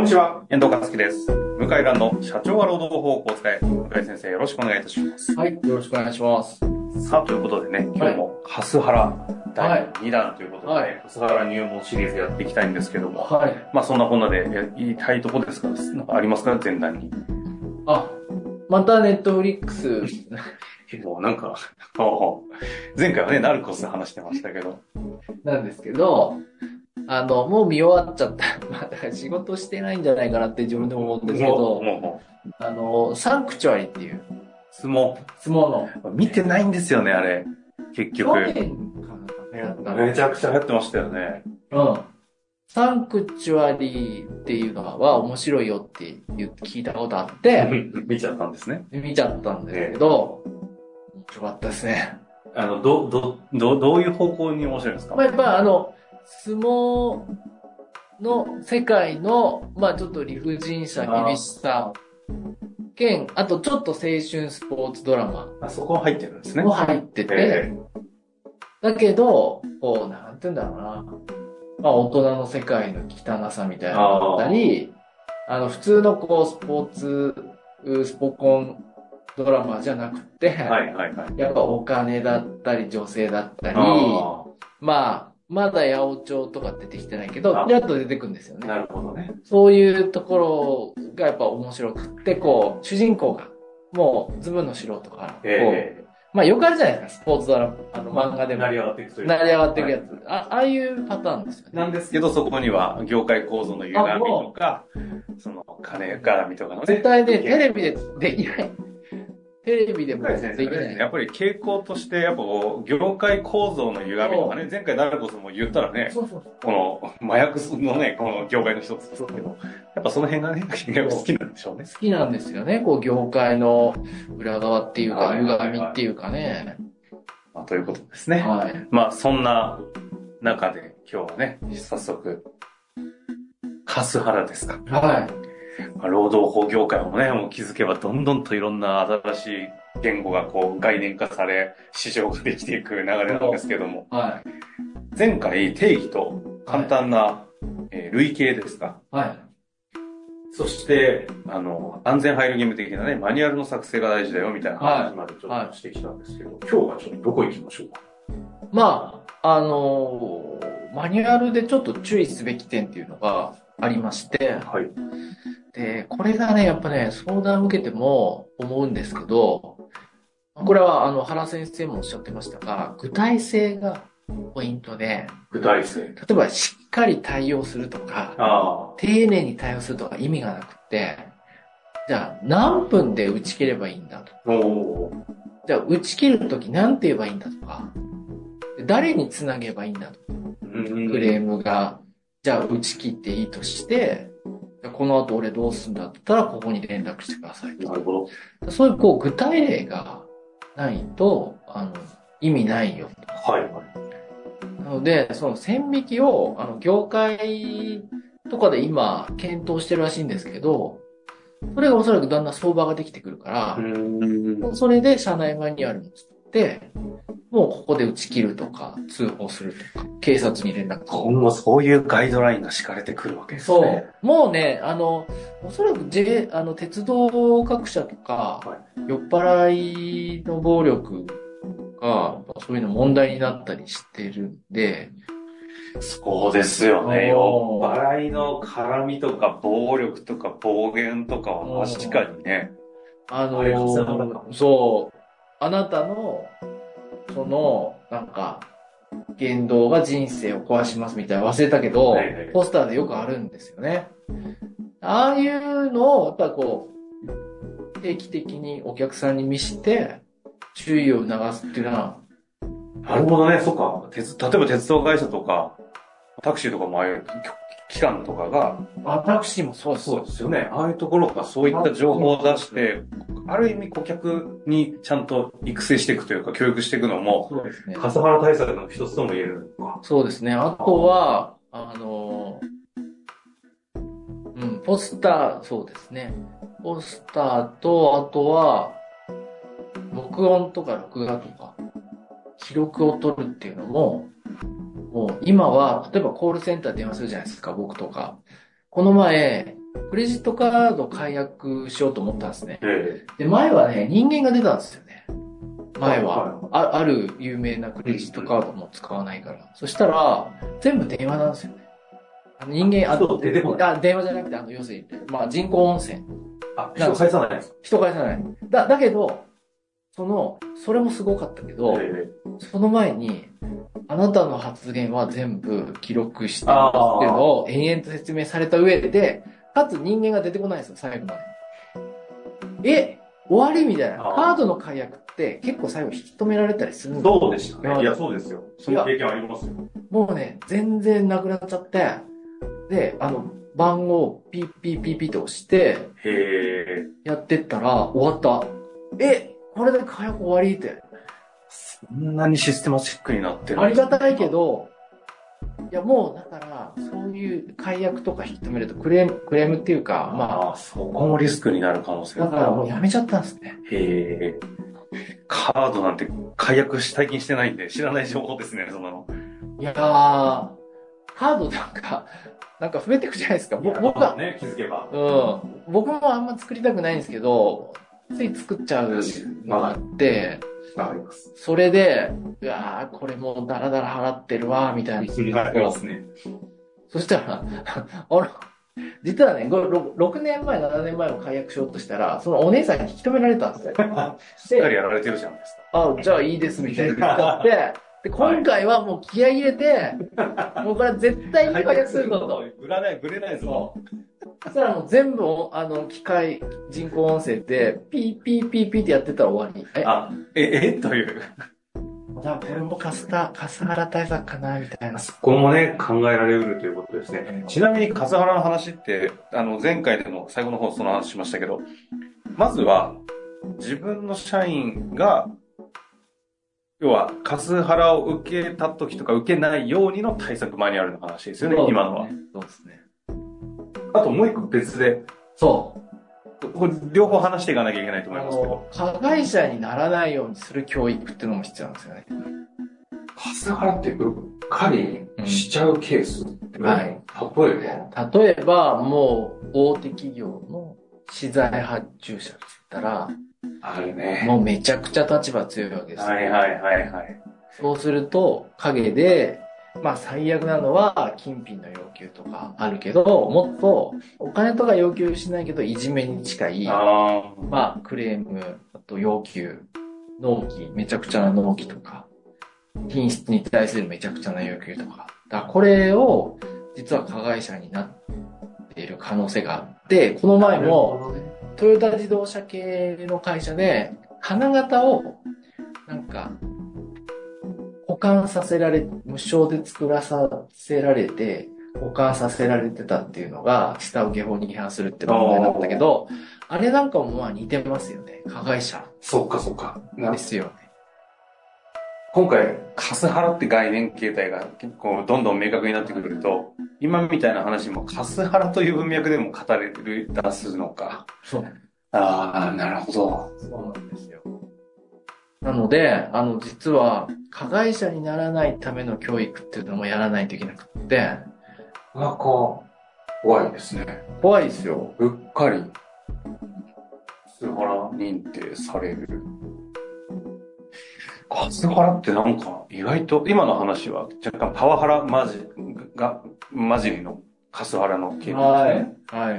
ちは、遠藤和樹です。向井蘭の社長は労働法をお伝え。向井先生、よろしくお願いいたします。 はい、よろしくお願いします。 さあ、ということでね、今日もカスハラ第2弾ということで、 はい、 カスハラ入門シリーズやっていきたいんですけども、 はい。 まあそんなこんなで言いたいとこですが、なんかありますか、前段に。 またネットフリックス。 もうなんか、前回はね、ナルコス話してましたけど。 なんですけど、もう見終わっちゃった。まあ、だから仕事してないんじゃないかなって自分でも思うんですけど、サンクチュアリっていう。 相撲の。 見てないんですよね、あれ。結局。 去年かな。 めちゃくちゃ流行ってましたよね。 うん。サンクチュアリっていうのは面白いよって聞いたことあって、 見ちゃったんですね。 見ちゃったんですけど、面白かったですね。 どういう方向に面白いんですか？ まあ、やっぱ相撲の世界の、まあちょっと理不尽さ、厳しさ、あとちょっと青春スポーツドラマ。 そこは入ってるんですね。 も入ってて、だけど、こう、なんて言うんだろうな。まあ大人の世界の汚さみたいなのだったり、普通のこう、スポコンドラマじゃなくて、やっぱお金だったり、女性だったり、まだ八百長とか出てきてないけど、やっと出てくるんですよね。 なるほどね。 そういうところがやっぱ面白くって、こう、主人公が、もう、ズブの素人から、まあよくあるじゃないですか、スポーツドラマ、漫画でも。 成り上がっていくという。 成り上がっていくやつ。ああいうパターンですよね。 なんですけど、そこには、業界構造の歪みとか、その、金絡みとかのね。 絶対ね、テレビでできない。テレビでもできない。 やっぱり傾向として、やっぱ業界構造の歪みとかね、前回ナルコスも言ったらね、この麻薬のね、この業界の一つですけど、やっぱその辺がね、好きなんでしょうね。 好きなんですよね、こう業界の裏側っていうか、歪みっていうかね。 ということですね。はい。まあそんな中で今日はね、早速、カスハラですか。 はい。 労働法業界もね、もう気づけばどんどんといろんな新しい言語がこう概念化され、市場ができていく流れなんですけども、 はい、 前回定義と簡単な、類型ですか？ はい。 そして、安全配慮義務的なね、マニュアルの作成が大事だよみたいな話までちょっとしてきたんですけど、今日はちょっとどこ行きましょうか？ まあ、マニュアルでちょっと注意すべき点っていうのがありまして、 はい。 で、これがね、やっぱね、相談を受けても思うんですけど、これは原先生もおっしゃってましたが、具体性がポイントで、 具体性。 例えばしっかり対応するとか、丁寧に対応するとか意味がなくて、じゃあ何分で打ち切ればいいんだと。じゃあ打ち切るとき何て言えばいいんだとか、誰につなげばいいんだと。クレームが、じゃあ打ち切っていいとして、この後俺どうするんだって言ったらここに連絡してくださいと。 なるほど。 そういうこう具体例がないと、意味ないよと。 はい。 なので、その線引きを、業界とかで今検討してるらしいんですけど、それがおそらくだんだん相場ができてくるから、それで社内マニュアルを作って、もうここで打ち切るとか、通報するとか、警察に連絡する。 今後そういうガイドラインが敷かれてくるわけですね。 そう。もうね、おそらく鉄道各社とか、酔っ払いの暴力が、そういうの問題になったりしてるんで、 そうですよね。酔っ払いの絡みとか暴力とか暴言とかは確かにね。 そう。あなたの、なんか、言動が人生を壊しますみたいな忘れたけど、ポスターでよくあるんですよね。ああいうのを、やっぱりこう、定期的にお客さんに見して、注意を促すっていうのは。 なるほどね、そっか。例えば鉄道会社とか、タクシーとかもああいう機関とかが。 タクシーもそうです。 そうですよね。ああいうところがそういった情報を出して、ある意味顧客にちゃんと育成していくというか、教育していくのも、そうですね。カスハラ対策の一つとも言えるのか。 そうですね。あとは、ポスター、そうですね。ポスターと、あとは、録音とか録画とか、記録を取るっていうのも、もう今は、例えばコールセンター電話するじゃないですか、僕とか。この前、 クレジットカード解約しようと思ったんですね。で、前はね、人間が出たんですよね。前は。ある有名なクレジットカードも使わないから。そしたら、全部電話なんですよね。人間、電話じゃなくて、要するに、まあ、人工音声。 人返さないですか？ 人返さない。だけど、それもすごかったけど、その前に、あなたの発言は全部記録してますっていうのを延々と説明された上で、かつ人間が出てこないんですよ、最後まで。終わりみたいな。カードの解約って結構最後引き止められたりするんですよ。 そうでしたね。いや、そうですよ。その経験ありますよ。 もうね、全然なくなっちゃって、で、番号ピッピッピッピッって押して、やってったら終わった。これで解約終わりって。 そんなにシステマチックになってる。 ありがたいけど、いやもうだから、そういう解約とか引き止めるとクレームっていうか、まあ。 そこもリスクになる可能性が。だからもうやめちゃったんですね。 カードなんて解約最近してないんで知らない情報ですね、そんなの。 いやー、カードなんか増えていくじゃないですか。僕は。 ね、気づけば。 僕もあんま作りたくないんですけど、つい作っちゃうのがあって、それで、これもうダラダラ払ってるわ、みたいな。 ますね。 そしたら、実はね、6年前、7年前も解約しようとしたら、そのお姉さんに引き止められたんですよ。 しっかりやられてるじゃないですか。 じゃあいいです、みたいな言っちゃって、で、今回はもう気合い入れて、もうこれは絶対に解約するぞと。 ぶれないぞ。 そしたらもう全部、人工音声で、ピーピーピーピーってやってたら終わり。 という。 じゃあこれもカスハラ対策かなみたいな。 そこもね、考えられうるということですね。ちなみにカスハラの話って、前回でも最後の方その話しましたけど、まずは、自分の社員が、要は、カスハラを受けた時とか受けないようにの対策マニュアルの話ですよね、今のは。 そうですね。 あともう一個別で。これ両方話していかなきゃいけないと思いますけど。 加害者にならないようにする教育っていうのも必要なんですよね。 カスハラってうっかりしちゃうケースって、 はい。例えば、もう大手企業の資材発注者って言ったら、 あるね。 もうめちゃくちゃ立場強いわけですよ。 はい。 そうすると、陰で、まあ最悪なのは金品の要求とかあるけど、もっとお金とか要求しないけどいじめに近い、まあクレーム、あと要求、めちゃくちゃな納期とか、品質に対するめちゃくちゃな要求とか。これを実は加害者になっている可能性があって、この前もトヨタ自動車系の会社で金型をなんか保管させられ、無償で作らさせられて、保管させられてたっていうのが、下請け法に違反するって問題だったけど、あれなんかもまあ似てますよね。加害者。 そうか。 ですよね。 今回、カスハラって概念形態が結構どんどん明確になってくると、今みたいな話もカスハラという文脈でも語れる、出すのか。 そう。 なるほど。 そうなんですよ。なので、実は、加害者にならないための教育っていうのもやらないといけなくって。 怖いですね。 怖いですよ。 うっかり、カスハラ認定される。カスハラってなんか、意外と、今の話は若干パワハラ混じりのカスハラの経験ですね。 はい。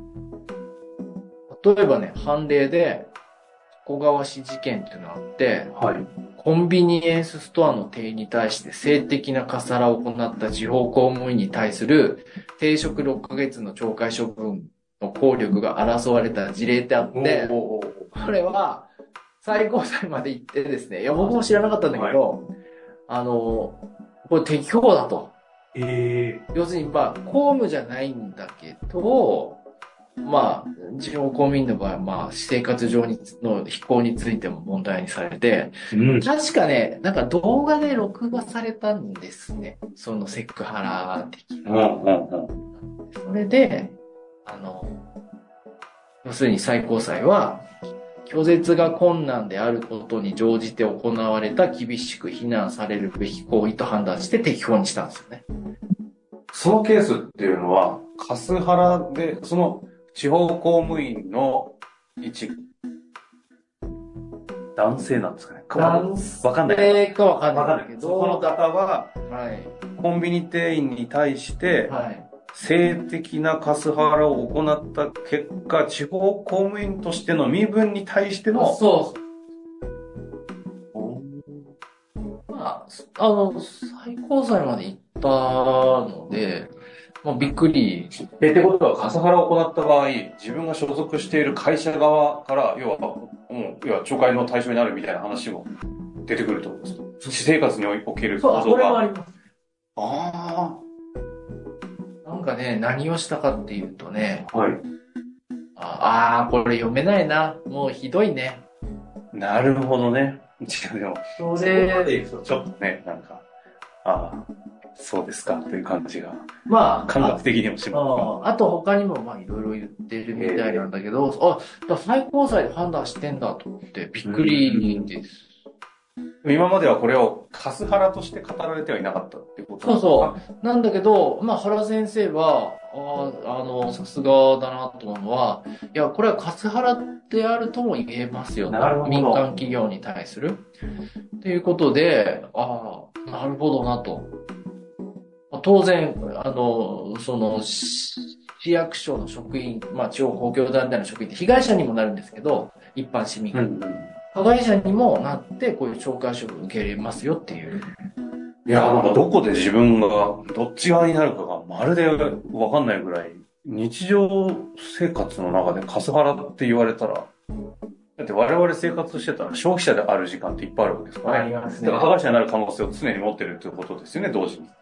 例えばね、判例で、小川市事件っていうのがあって、コンビニエンスストアの店員に対して性的なカスハラを行った地方公務員に対する停職6ヶ月の懲戒処分の効力が争われた事例ってあって、これは最高裁まで行ってですね、いや僕も知らなかったんだけど、これ適法だと。要するに公務じゃないんだけど、地方公務員の場合は、生活上の非行についても問題にされて、確かね、なんか動画で録画されたんですね。そのセクハラ的な。それで、要するに最高裁は、拒絶が困難であることに乗じて行われた厳しく非難されるべき行為と判断して適法にしたんですよね。 そのケースっていうのは、 カスハラで、その地方公務員の一男性なんですかね。 男性わかんないかわかんないけど、 その方は、 はい。 コンビニ店員に対して、 はい。 性的なカスハラを行った結果、地方公務員としての身分に対しての、 そう。まあ、最高裁まで行ったので、まあ、びっくり。 ってことは、カスハラを行った場合、自分が所属している会社側から、要は懲戒の対象になるみたいな話も出てくるってことですか？私生活におけるそう、それもあります。 ああ。なんかね、何をしたかっていうとね、 はい。 これ読めないな。もうひどいね。 なるほどね。でも、 それでいくとちょっとね、なんか、そうですかという感じが、 まあ、 感覚的にもしまあと他にもまあいろいろ言ってるみたいなんだけど、最高裁で判断してんだと思ってびっくりです。 今まではこれをカスハラとして語られてはいなかったっていうことそうそう。なんだけど、まあ原先生は、さすがだなと思うのは、いや、これはカスハラであるとも言えますよ。 なるほど。 民間企業に対する。っていうことで、なるほどなと。当然、市役所の職員、まあ、地方公共団体の職員って被害者にもなるんですけど、一般市民。加害者にもなって、こういう懲戒処分を受け入れますよっていう。 いや、なんかどこで自分がどっち側になるかがまるでわかんないぐらい、日常生活の中でカスハラって言われたら、だって我々生活してたら消費者である時間っていっぱいあるわけですからね。 ありますね。 だから加害者になる可能性を常に持ってるっていうことですよね、同時に。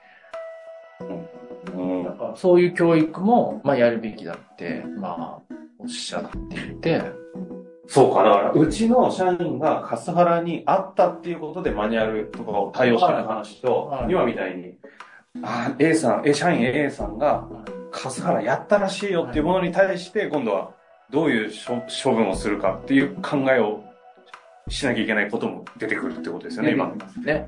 だからそういう教育も、まあ、やるべきだって、まあ、おっしゃっていて。 そうかな。うちの社員がカスハラにあったっていうことでマニュアルとかを対応してる話と、今みたいに、社員 A さんがカスハラやったらしいよっていうものに対して、今度はどういう処分をするかっていう考えをしなきゃいけないことも出てくるってことですよね、今。 ね。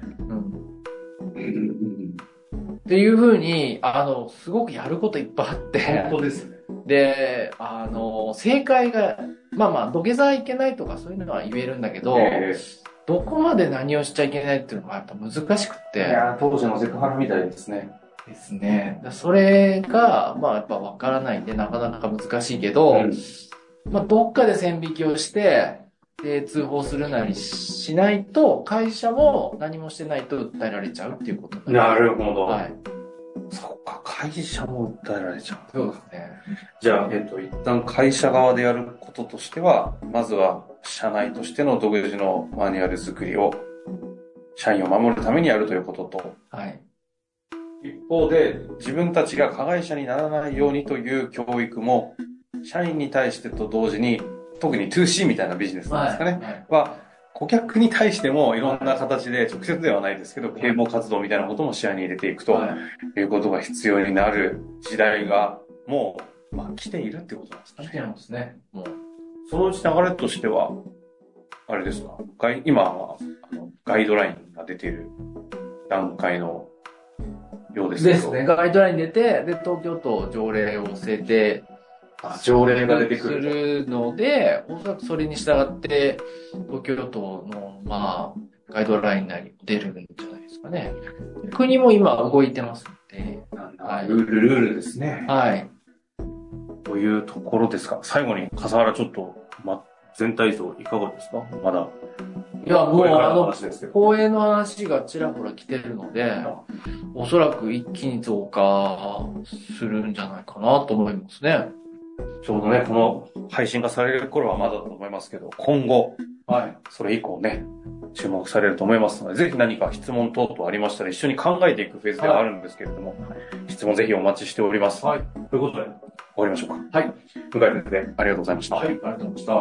っていうふうに、すごくやることいっぱいあって。 本当ですね。 で、正解が、まあ、土下座はいけないとかそういうのは言えるんだけど、どこまで何をしちゃいけないっていうのがやっぱ難しくて。いや、当時のセクハラみたいですね。 ですね。それが、まあやっぱわからないんでなかなか難しいけど、まあどっかで線引きをして、で、通報するなりしないと、会社も何もしてないと訴えられちゃうっていうことなるほど。 はい。 そっか、会社も訴えられちゃう。 そうですね。 じゃあ、一旦会社側でやることとしては、まずは社内としての独自のマニュアル作りを、社員を守るためにやるということと、 はい。 一方で、自分たちが加害者にならないようにという教育も、社員に対してと同時に、特に 2C みたいなビジネスなんですかね。顧客に対してもいろんな形で、直接ではないですけど、啓蒙活動みたいなことも視野に入れていくということが必要になる時代が、もう、まあ来ているってことなんですかね。 来てますね。もう。 そのうち流れとしては、あれですか、今はガイドラインが出ている段階のようですけど。 ですね。ガイドライン出て、で、東京都条例を制定、 条例が出てくる。するので、おそらくそれに従って、東京都の、まあ、ガイドラインなり出るんじゃないですかね。国も今動いてますので。 ルールですね。 はい。 というところですか。最後に、笠原ちょっと、全体像いかがですか？まだ。 いや、もう公営の話がちらほら来てるので、おそらく一気に増加するんじゃないかなと思いますね。 ちょうどね、この配信がされる頃はまだだと思いますけど、今後、それ以降ね、注目されると思いますので、ぜひ何か質問等々ありましたら一緒に考えていくフェーズではあるんですけれども、質問ぜひお待ちしております。 はい。 ということで、終わりましょうか。 はい。 向井先生、ありがとうございました。 はい、ありがとうございました。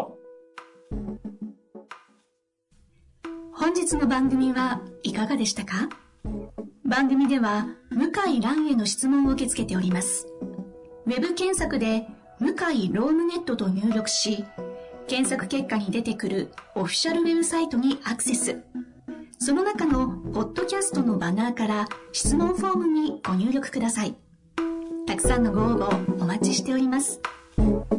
本日の番組はいかがでしたか？番組では向井蘭への質問を受け付けております。ウェブ検索で向井ロームネットと入力し、検索結果に出てくるオフィシャルウェブサイトにアクセス。その中のポッドキャストのバナーから質問フォームにご入力ください。 たくさんのご応募お待ちしております。